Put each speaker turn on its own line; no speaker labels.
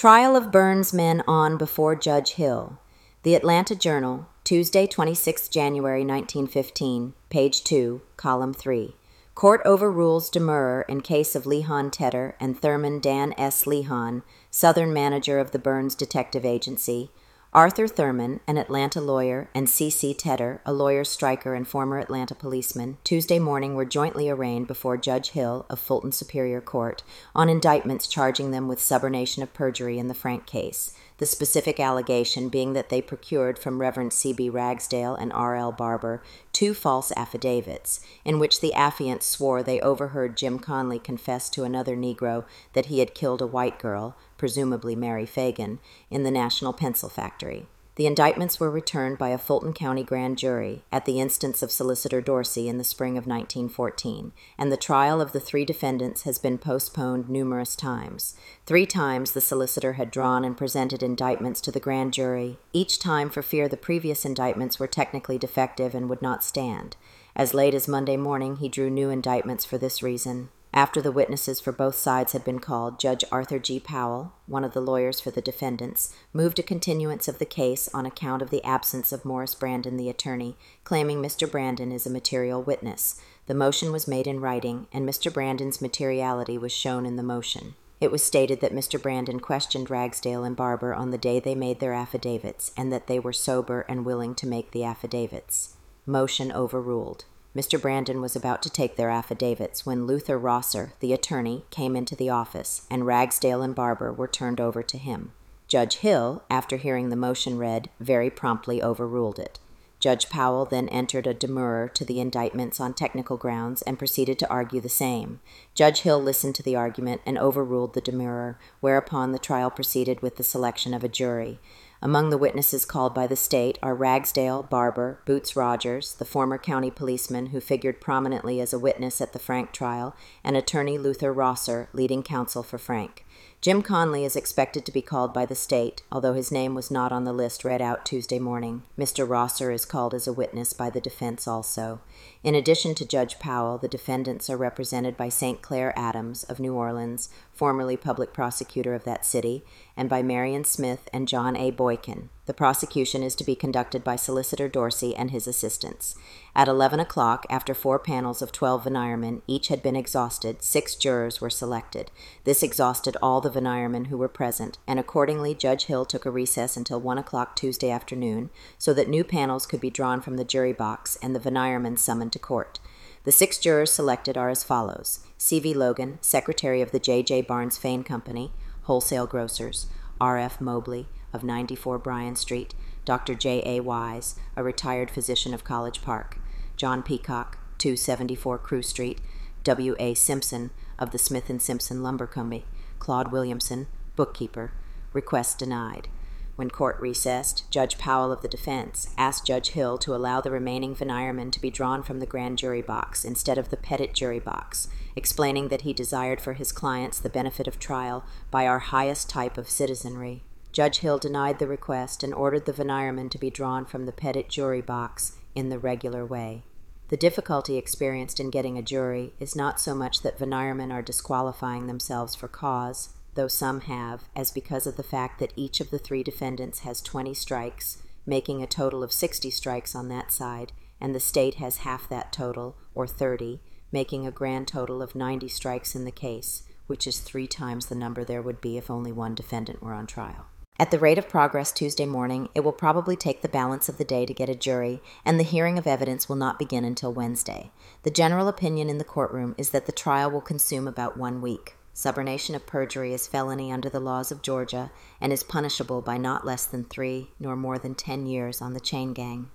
Trial of Burns men on before Judge Hill. The Atlanta Journal, Tuesday, 26 January 1915, page 2, column 3. Court overrules demurrer in case of Lehon Tedder and Thurman Dan S. Lehon, Southern manager of the Burns Detective Agency. Arthur Thurman, an Atlanta lawyer, and C.C. Tedder, a lawyer striker and former Atlanta policeman, Tuesday morning were jointly arraigned before Judge Hill of Fulton Superior Court on indictments charging them with subornation of perjury in the Frank case, the specific allegation being that they procured from Reverend C.B. Ragsdale and R.L. Barber 2 false affidavits, in which the affiants swore they overheard Jim Conley confess to another Negro that he had killed a white girl, presumably Mary Fagan, in the National Pencil Factory. The indictments were returned by a Fulton County grand jury at the instance of Solicitor Dorsey in the spring of 1914, and the trial of the 3 defendants has been postponed numerous times. 3 times the solicitor had drawn and presented indictments to the grand jury, each time for fear the previous indictments were technically defective and would not stand. As late as Monday morning, he drew new indictments for this reason. After the witnesses for both sides had been called, Judge Arthur G. Powell, one of the lawyers for the defendants, moved a continuance of the case on account of the absence of Morris Brandon, the attorney, claiming Mr. Brandon is a material witness. The motion was made in writing, and Mr. Brandon's materiality was shown in the motion. It was stated that Mr. Brandon questioned Ragsdale and Barber on the day they made their affidavits, and that they were sober and willing to make the affidavits. Motion overruled. Mr. Brandon was about to take their affidavits when Luther Rosser, the attorney, came into the office, and Ragsdale and Barber were turned over to him. Judge Hill, after hearing the motion read, very promptly overruled it. Judge Powell then entered a demurrer to the indictments on technical grounds and proceeded to argue the same. Judge Hill listened to the argument and overruled the demurrer, whereupon the trial proceeded with the selection of a jury. Among the witnesses called by the state are Ragsdale, Barber, Boots Rogers, the former county policeman who figured prominently as a witness at the Frank trial, and attorney Luther Rosser, leading counsel for Frank. Jim Conley is expected to be called by the state, although his name was not on the list read out Tuesday morning. Mr. Rosser is called as a witness by the defense also. In addition to Judge Powell, the defendants are represented by St. Clair Adams of New Orleans, formerly public prosecutor of that city, and by Marion Smith and John A. Boykin. The prosecution is to be conducted by Solicitor Dorsey and his assistants. At 11 o'clock, after 4 panels of 12 venirmen, each had been exhausted, 6 jurors were selected. This exhausted all the venirmen who were present, and accordingly Judge Hill took a recess until 1 o'clock Tuesday afternoon, so that new panels could be drawn from the jury box and the venirmen summoned to court. The 6 jurors selected are as follows: C.V. Logan, Secretary of the J.J. Barnes Fane Company, Wholesale Grocers; R.F. Mobley, of 94 Bryan Street; Dr. J.A. Wise, a retired physician of College Park; John Peacock, 274 Crew Street; W.A. Simpson, of the Smith & Simpson Lumber Company; Claude Williamson, bookkeeper. Request denied. When court recessed, Judge Powell of the defense asked Judge Hill to allow the remaining venirmen to be drawn from the grand jury box instead of the petit jury box, explaining that he desired for his clients the benefit of trial by our highest type of citizenry. Judge Hill denied the request and ordered the venirmen to be drawn from the petit jury box in the regular way. The difficulty experienced in getting a jury is not so much that venirmen are disqualifying themselves for cause, though some have, as because of the fact that each of the 3 defendants has 20 strikes, making a total of 60 strikes on that side, and the state has half that total, or 30, making a grand total of 90 strikes in the case, which is 3 times the number there would be if only 1 defendant were on trial. At the rate of progress Tuesday morning, it will probably take the balance of the day to get a jury, and the hearing of evidence will not begin until Wednesday. The general opinion in the courtroom is that the trial will consume about 1 week. Subornation of perjury is felony under the laws of Georgia and is punishable by not less than 3 nor more than 10 years on the chain gang.